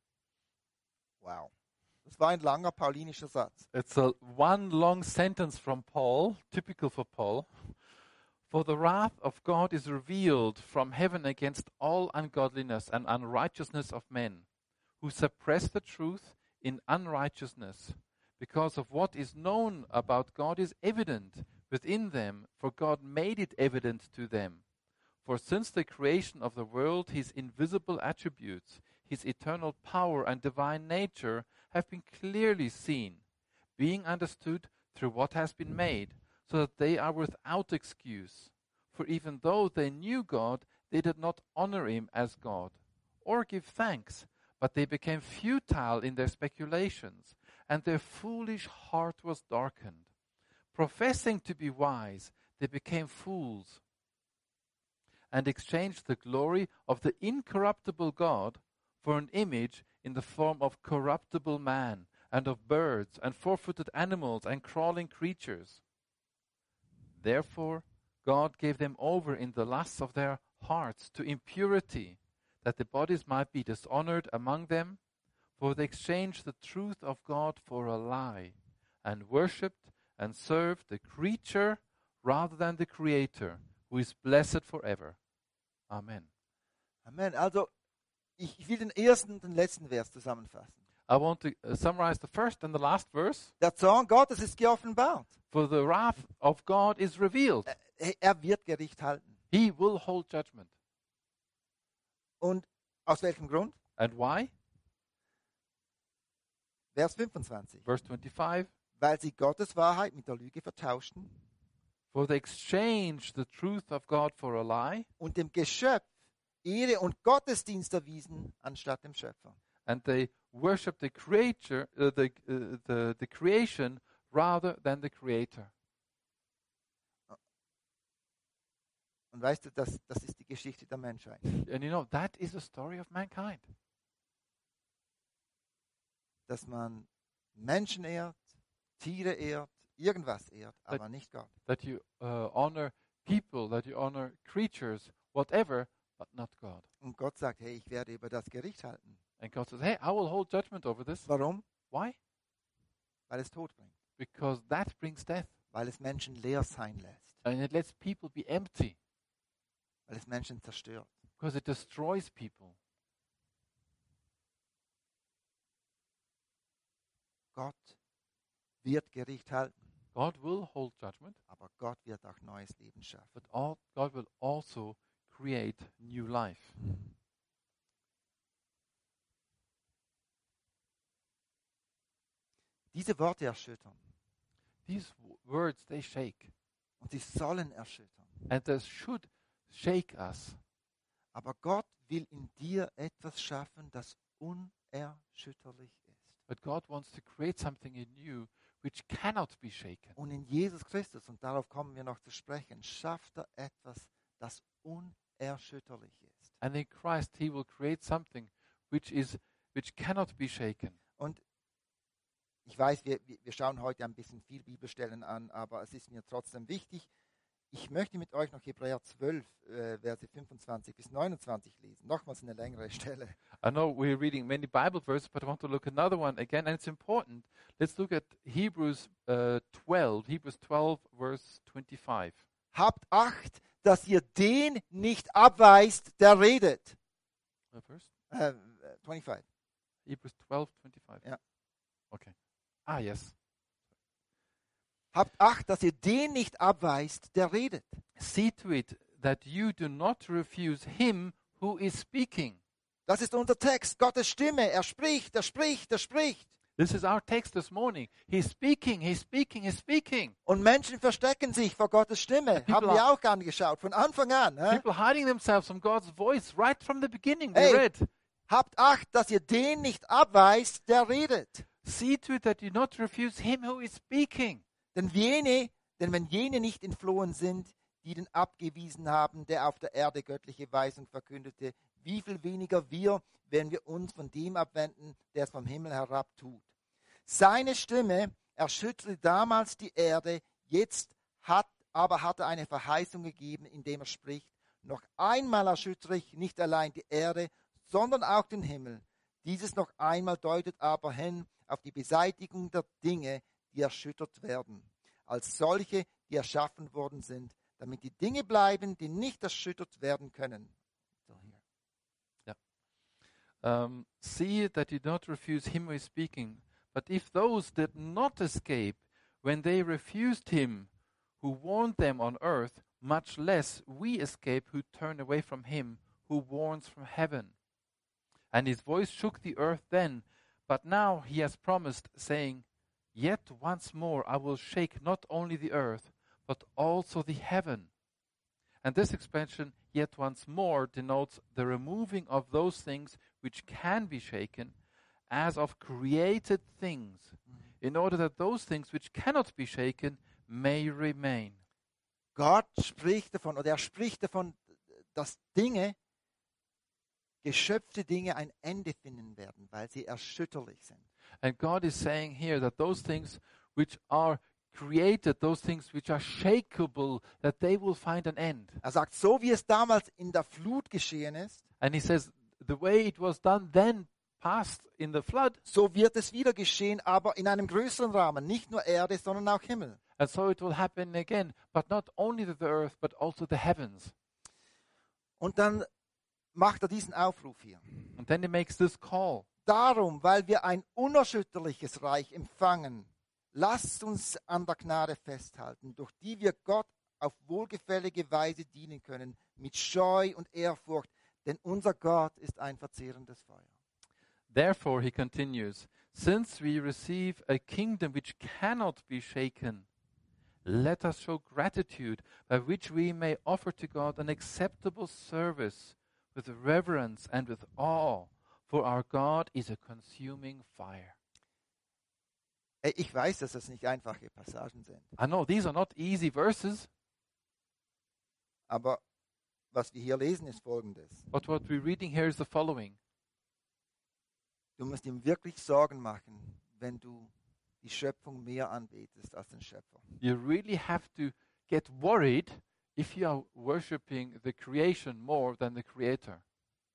Wow. Das war ein langer paulinischer Satz. It's a one long sentence from Paul, typical for Paul. For the wrath of God is revealed from heaven against all ungodliness and unrighteousness of men, who suppress the truth in unrighteousness, because of what is known about God is evident within them, for God made it evident to them. For since the creation of the world, his invisible attributes, his eternal power and divine nature have been clearly seen, being understood through what has been made, so that they are without excuse. For even though they knew God, they did not honor him as God, or give thanks, but they became futile in their speculations, and their foolish heart was darkened. Professing to be wise, they became fools, and exchanged the glory of the incorruptible God for an image in the form of corruptible man, and of birds, and four-footed animals, and crawling creatures. Therefore God gave them over in the lusts of their hearts to impurity, that the bodies might be dishonored among them, for they exchanged the truth of God for a lie, and worshipped and served the creature rather than the Creator, who is blessed forever. Amen. Amen. Also, ich, ich will den ersten und den letzten Vers zusammenfassen. I want to uh, summarize the first and the last verse. Der Zorn Gottes ist geoffenbart. For the wrath of God is revealed. Er, er wird Gericht halten. He will hold judgment. Und aus welchem Grund? And why? Vers fünfundzwanzig. Verse twenty-five. Weil sie Gottes Wahrheit mit der Lüge vertauschten. For they exchanged the truth of God for a lie, und dem Geschöpf Ehre und Gottesdienst erwiesen, anstatt dem Schöpfer. and they worshiped the creator, uh, the, uh, the the creation rather than the Creator. Und weißt du, das, das ist die Geschichte der Menschheit. And you know, that is the story of mankind. Dass man Menschen ehrt, Tiere ehrt, irgendwas ehrt, aber nicht Gott. That you uh, honor people, that you honor creatures, whatever, but not God. Und Gott sagt, hey, ich werde über das Gericht halten. And God says, hey, I will hold judgment over this. Warum? Why? Weil es Tod bringt. Because that brings death. Weil es Menschen leer sein lässt. And it lets people be empty. Weil es Menschen zerstört. Because it destroys people. Gott wird Gericht halten, God will hold judgment, aber Gott wird auch neues Leben schaffen. but all, God will also create new life. Diese Worte erschüttern These w- words, they shake. und sie sollen erschüttern. And this should shake us. Aber Gott will in dir etwas schaffen, das unerschütterlich ist. But God wants to create something in you which cannot be shaken. Und in Jesus Christus, und darauf kommen wir noch zu sprechen, schafft er etwas, das unerschütterlich ist. And in Christ he will create something which is which cannot be shaken. Und ich weiß, wir, wir schauen heute ein bisschen viel Bibelstellen an, aber es ist mir trotzdem wichtig. Ich möchte mit euch noch Hebräer zwölf, äh, Verse fünfundzwanzig bis neunundzwanzig lesen. Nochmals eine längere Stelle. I know we're reading many Bible verses, but I want to look at another one again, and it's important. Let's look at Hebrews uh, twelve, Hebrews twelve, verse twenty-five. Habt Acht, dass ihr den nicht abweist, der redet. Uh, verse? Äh, fünfundzwanzig. Hebrews twelve, twenty-five. Ja. Okay. Ah, yes. Habt Acht, dass ihr den nicht abweist, der redet. See to it that you do not refuse him who is speaking. Das ist unser Text, Gottes Stimme. Er spricht, er spricht, er spricht. This is our text this morning. He's speaking, he's speaking, he's speaking. Und Menschen verstecken sich vor Gottes Stimme. People Haben are- wir auch angeschaut, von Anfang an. Hä? People hiding themselves from God's voice right from the beginning. We Hey. read. Habt Acht, dass ihr den nicht abweist, der redet. See to it that you not refuse him who is speaking. Denn jene, denn wenn jene nicht entflohen sind, die den abgewiesen haben, der auf der Erde göttliche Weisung verkündete, wie viel weniger wir, wenn wir uns von dem abwenden, der es vom Himmel herab tut. Seine Stimme erschütterte damals die Erde, jetzt hat, aber hat er eine Verheißung gegeben, indem er spricht, noch einmal erschüttere ich nicht allein die Erde, sondern auch den Himmel. Dieses noch einmal deutet aber hin auf die Beseitigung der Dinge, die erschüttert werden, als solche, die erschaffen worden sind, damit die Dinge bleiben, die nicht erschüttert werden können. So hier. Um, see that you don't refuse him who is speaking. But if those did not escape when they refused him who warned them on earth, much less we escape who turn away from him who warns from heaven. And his voice shook the earth then, but now he has promised, saying, Yet once more I will shake not only the earth, but also the heaven. And this expression, yet once more, denotes the removing of those things which can be shaken, as of created things, in order that those things which cannot be shaken may remain. Gott spricht davon, oder er spricht davon, dass Dinge, geschöpfte Dinge ein Ende finden werden, weil sie erschütterlich sind. And God is saying here that those things which are created, those things which are shakeable, that they will find an end. Er sagt, so wie es damals in der Flut geschehen ist, And he says, the way it was done then passed in the flood, so wird es wieder geschehen, aber in einem größeren Rahmen, nicht nur Erde, sondern auch Himmel. and so it will happen again, but not only the earth, but also the heavens. Und dann macht er diesen Aufruf hier. And then he makes this call. Darum, weil wir ein unerschütterliches Reich empfangen, lasst uns an der Gnade festhalten, durch die wir Gott auf wohlgefällige Weise dienen können, mit Scheu und Ehrfurcht, denn unser Gott ist ein verzehrendes Feuer. Therefore, he continues, since we receive a kingdom which cannot be shaken, let us show gratitude by which we may offer to God an acceptable service with reverence and with awe, for our God is a consuming fire. Ey, ich weiß, dass das nicht einfache Passagen sind, I know these are not easy verses, aber was wir hier lesen, ist Folgendes. but what we're reading here is the following. Du musst ihm wirklich Sorgen machen, wenn du die Schöpfung mehr anbetest als den Schöpfer. You really have to get worried if you are worshiping the creation more than the Creator.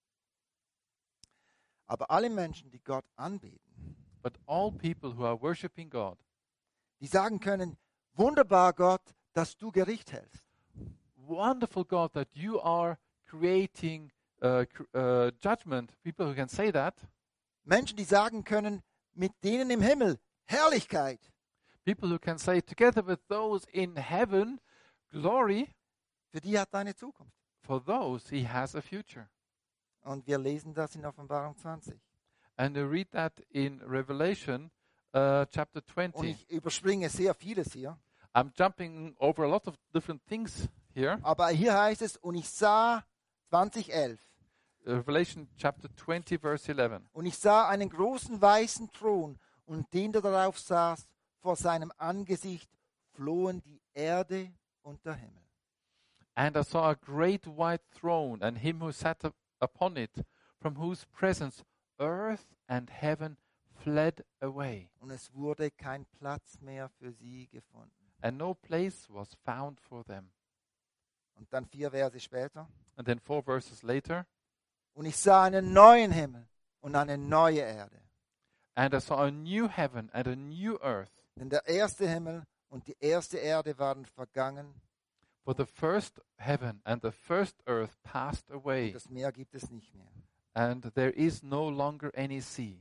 Aber alle Menschen, die Gott anbeten, But all people who are worshiping God, die sagen können, wunderbar Gott, dass du Gericht hältst. wonderful God that you are creating uh, cr- uh, judgment. People who can say that. Menschen, die sagen können, mit denen im Himmel, Herrlichkeit. People who can say together with those in heaven, glory, Für die hat er eine Zukunft. for those he has a future. Und wir lesen das in Offenbarung zwanzig. And you read that in Revelation uh, chapter Und twenty. ich überspringe sehr vieles hier. I'm jumping over a lot of different things here. Aber hier heißt es, und ich sah zwanzig elf. Revelation chapter twenty, verse eleven. Und ich sah einen großen weißen Thron und den, der darauf saß, vor seinem Angesicht flohen die Erde und der Himmel. And I saw a great white throne, and him who sat up upon it, from whose presence earth and heaven fled away, Und es wurde kein Platz mehr für sie gefunden. and no place was found for them. Und dann vier Verse später. And then four verses later, Und ich sah einen neuen Himmel und eine neue Erde. and I saw a new heaven and a new earth. Denn der erste Himmel und die erste Erde waren vergangen. For the first heaven and the first earth passed away, Das Meer gibt es nicht mehr. and there is no longer any sea.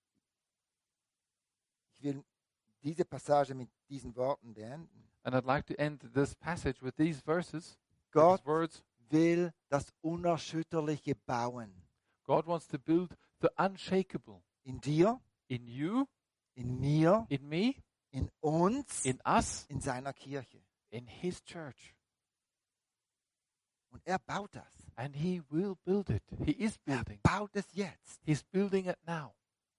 Ich will diese Passage mit diesen Worten beenden. And I'd like to end this passage with these verses, with Gott these words. will das Unerschütterliche bauen. God wants to build the unshakable In dir, in you, in mir, in me, in uns, in us, in seiner Kirche. in His church. Und er baut das. And He will build it. He is Er building. baut es jetzt. He's building it now.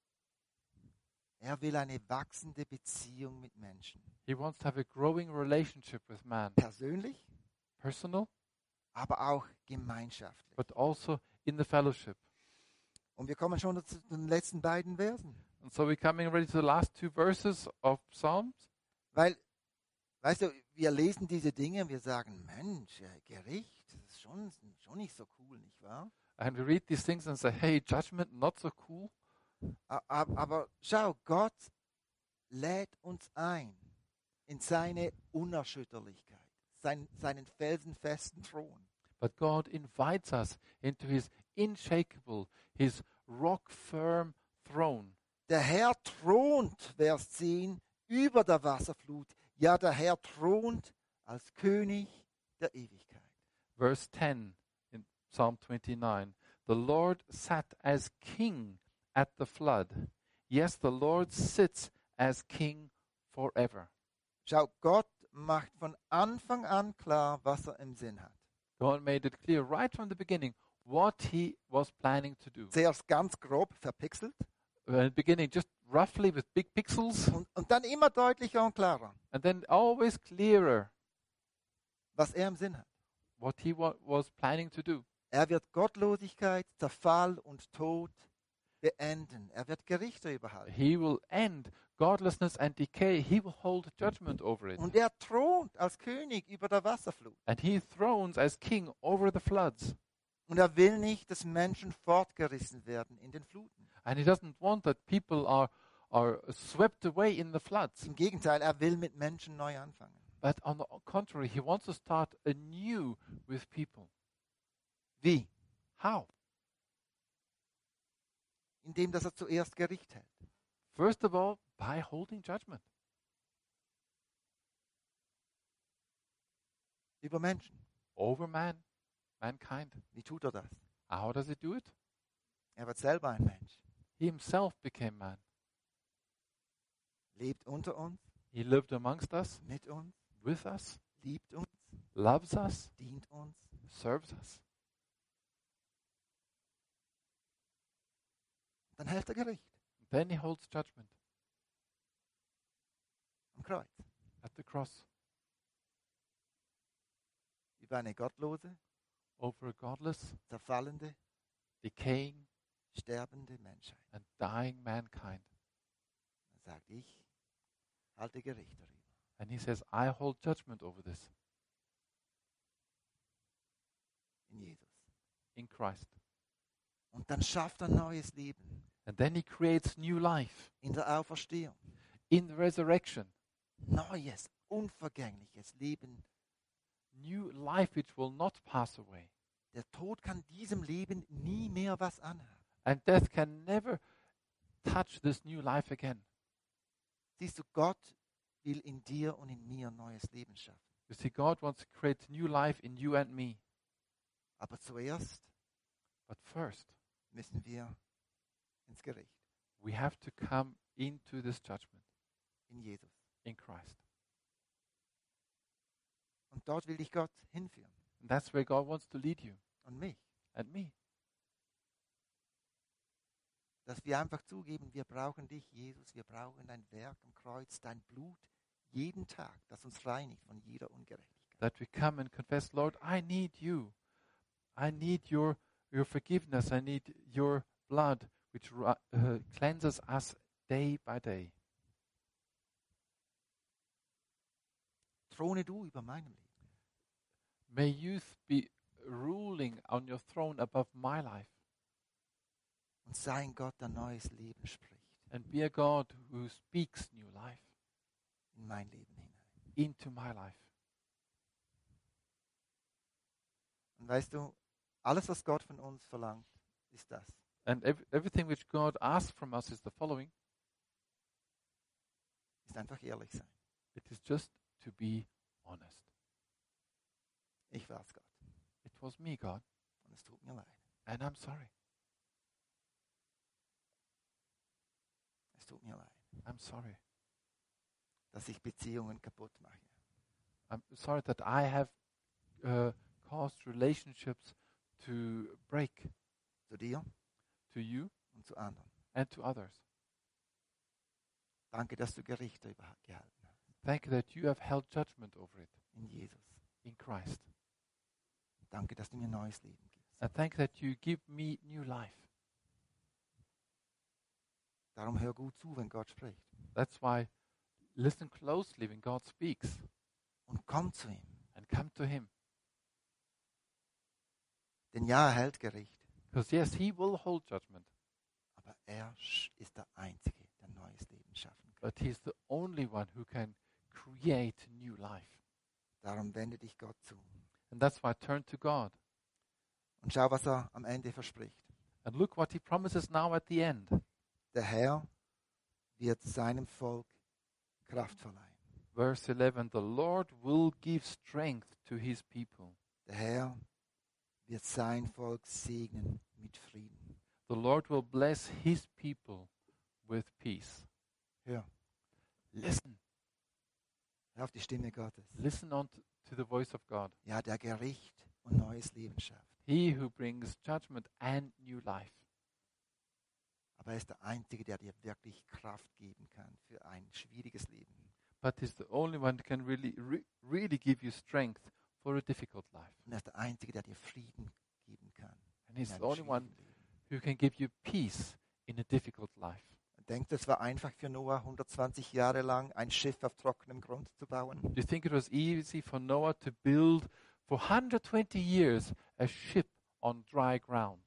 Er will eine wachsende Beziehung mit Menschen. He wants to have a growing relationship with man, Persönlich, personal, aber auch gemeinschaftlich. but also in the fellowship. Und wir kommen schon zu den letzten beiden Versen. And so we're coming already to the last two verses of Psalms. Weil, weißt du, wir lesen diese Dinge und wir sagen, Mensch, äh, Gericht, das ist schon, schon nicht so cool, nicht wahr? And we read these things and say, hey, judgment, not so cool. A- a- Aber schau, Gott lädt uns ein in seine Unerschütterlichkeit, sein, seinen felsenfesten Thron. But God invites us into His unshakable, His rock-firm throne. Der Herr thront, Vers zehn, über der Wasserflut. Ja, der Herr thront als König der Ewigkeit. Verse ten in Psalm twenty-nine. The Lord sat as king at the flood. Yes, the Lord sits as king forever. Schau, Gott macht von Anfang an klar, was er im Sinn hat. God made it clear right from the beginning what He was planning to do. Zuerst ganz grob verpixelt Uh, in the beginning, just roughly with big pixels, und, und dann immer deutlicher und klarer, and then always clearer was er im Sinn hat. what He wa- was planning to do. Er wird Gottlosigkeit, Zerfall und Tod beenden. Er wird Gerichte überhalten. He will end godlessness and decay. He will hold judgment over it. Und er thront als König über der Wasserflut. And He thrones as king over the floods. Und er will nicht, dass Menschen fortgerissen werden in den Fluten. And He doesn't want that people are, are swept away in the floods. Im Gegenteil, er will mit Menschen neu anfangen. But on the contrary, He wants to start anew with people. Wie? How? Indem, dass er zuerst Gericht hält. First of all, by holding judgment Über Menschen. over man, mankind. Wie tut er das? How does He do it? Er wird selber ein Mensch. He Himself became man. Lebt unter uns, He lived amongst us, mit uns, with us, liebt uns, loves us, dient uns. serves us. Dann hält er Gericht Then he holds judgment am Kreuz at the cross über eine gottlose, over a godless, zerfallende, decaying, sterbende Menschheit. and dying mankind. Dann sagt ich, halte Gericht darüber. And he says, I hold judgment over this In Jesus. in Christ. Und dann schafft er neues Leben And then he creates new life in der Auferstehung. in the resurrection. Neues, unvergängliches Leben. New life which will not pass away. Der Tod kann diesem Leben nie mehr was anhaben. And death can never touch this new life again. Siehst du, Gott will in dir und in mir neues Leben schaffen. You see, God wants to create new life in you and me. Aber zuerst But first, müssen wir ins Gericht. we have to come into this judgment In Jesus. in Christ. Und dort will dich Gott hinführen. And that's where God wants to lead you Und mich. and me. Dass wir einfach zugeben, wir brauchen dich, Jesus. Wir brauchen dein Werk am Kreuz, dein Blut, jeden Tag, das uns reinigt von jeder Ungerechtigkeit. That we come and confess, Lord, I need you. I need your, your forgiveness. I need your blood, which uh, cleanses us day by day. Throne du über meinem Leben. May you be ruling on your throne above my life Und sei ein Gott, der neues Leben spricht and be a God who speaks new life in mein Leben hinein. into my life. Und weißt du, alles, was Gott von uns verlangt, ist das. And ev- everything which God asks from us is the following. Ist einfach ehrlich sein. It is just to be honest. Ich war's, Gott. It was me, God, Und es tut mir leid. and I'm sorry. Es tut mir leid, I'm sorry. dass ich Beziehungen kaputt mache. I'm sorry that I have uh, caused relationships to break Zu dir to you und zu anderen. and to others. Danke, dass du Gericht darüber gehalten hast. Thank you that you have held judgment over it In Jesus. in Christ. Danke, dass du mir neues Leben gibst. And thank you that you give me new life. Darum hör gut zu, wenn Gott spricht. That's why listen closely when God speaks Und komm zu ihm. and come to Him. Denn ja, er hält Gericht. Because yes, He will hold judgment, Aber er sch- ist der Einzige, der neues Leben schaffen kann. but He's the only one who can create new life. Darum wende dich Gott zu. And that's why I turn to God. Und schau, was er am Ende verspricht. And look what He promises now at the end. Der Herr wird seinem Volk Kraft verleihen. Verse eleven, the Lord will give strength to His people. Der Herr wird sein Volk segnen mit Frieden. The Lord will bless His people with peace. Hör, Listen. hör auf die Stimme Gottes. Listen on t- to the voice of God. Ja, der Gericht und neues Leben schafft. He who brings judgment and new life. Aber er ist der Einzige, der dir wirklich Kraft geben kann für ein schwieriges Leben. But He's the only one who can really, re- really give you strength for a difficult life. Und er ist der Einzige, der dir Frieden geben kann. And He's in the einem only one schwierigen Leben. who can give you peace in a difficult life. Denkt, es war einfach für Noah, hundertzwanzig Jahre lang ein Schiff auf trockenem Grund zu bauen? Do you think it was easy for Noah to build for one hundred twenty years a ship on dry ground?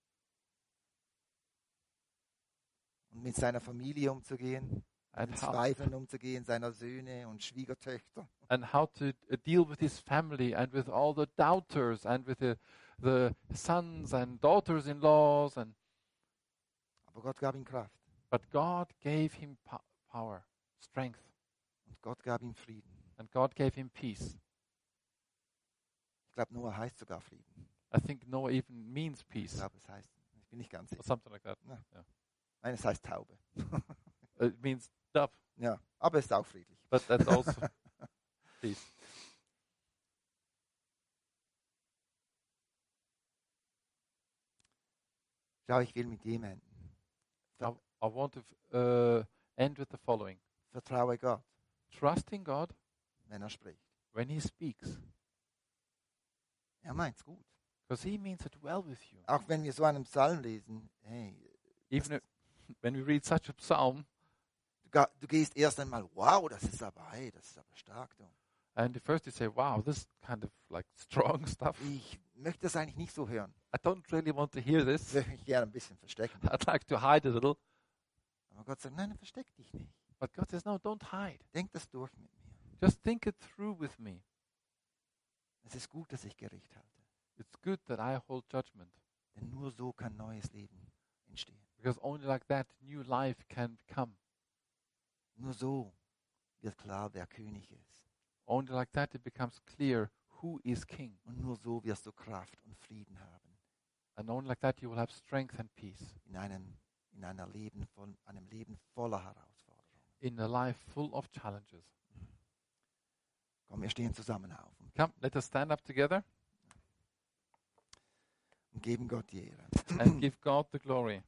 Und mit seiner Familie umzugehen, And mit how, Zweifeln umzugehen, seiner Söhne und Schwiegertöchter. and how to uh, deal with his family and with all the doubters and with the, the sons and daughters-in-laws. And Aber Gott gab ihm Kraft but God gave him po- power, strength, und Gott gab ihm Frieden. and God gave him peace. Ich glaube, Noah heißt sogar Frieden. I think Noah even means Ich peace glaube, es heißt, ich bin nicht ganz or sicher. something like that. Nein, es heißt Taube. It means dove, Ja, aber es ist auch friedlich. but that's also please. Schau, ich will mit dem enden. I, I want to uh, end with the following. Vertraue Gott, Trust in God wenn er spricht. when He speaks, Er meint's gut. because He means it well with you. Auch wenn wir so einen Psalm lesen, hey, Even if, when we read such a psalm, du, ga- du gehst erst einmal, wow, das ist aber, hey, das ist aber stark. Du. and at first you say, wow, this is kind of like strong stuff. Ich möchte das eigentlich nicht so hören. I don't really want to hear Das this. würde mich gerne ein bisschen verstecken. I'd like to hide a little. Aber Gott sagt, nein, versteck dich nicht. But God says, no, don't hide. Denk das durch mit mir. Just think it through with me. Es ist gut, dass ich Gericht halte. It's good that I hold judgment, Denn nur so kann neues Leben entstehen. because only like that new life can come. Nur so wird klar, wer König ist. Only like that it becomes clear who is king. Und nur so wirst du Kraft und Frieden haben. And only like that you will have strength and peace In einem, in einer Leben von, einem Leben voller Herausforderungen. in a life full of challenges. Komm, wir stehen zusammen auf und, Come, let us stand up together und geben Gott die Ehre. and give God the glory.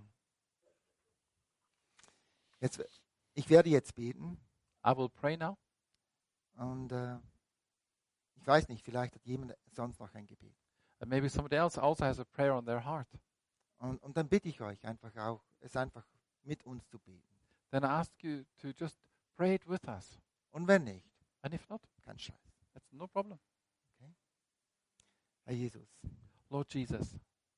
Jetzt, ich werde jetzt beten I will pray now. und äh, ich weiß nicht, vielleicht hat jemand sonst noch ein Gebet. And maybe somebody else also has a prayer on their heart. Und, und dann bitte ich euch einfach auch, es einfach mit uns zu beten. Then I ask you to just pray it with us. Und wenn nicht, And if not, kein Scheiß. that's no problem. Herr Jesus, Lord Jesus,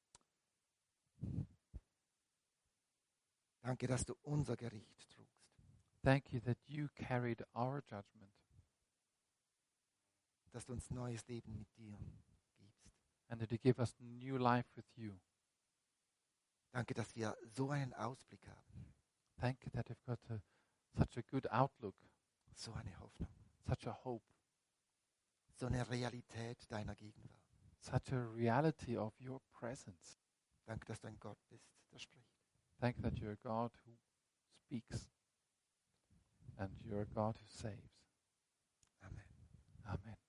danke, dass du unser Gericht trugst. thank you that you carried our judgment, Dass du uns neues Leben mit dir gibst. and that you give us new life with you. Danke, dass wir so einen Ausblick haben. Thank you that we've got a, such a good outlook, So eine Hoffnung. such a hope, So eine Realität deiner Gegenwart. such a reality of your presence. Danke, dass du ein Gott bist, der spricht. Thank you that you're a God who speaks, and you're a God who saves. Amen. Amen.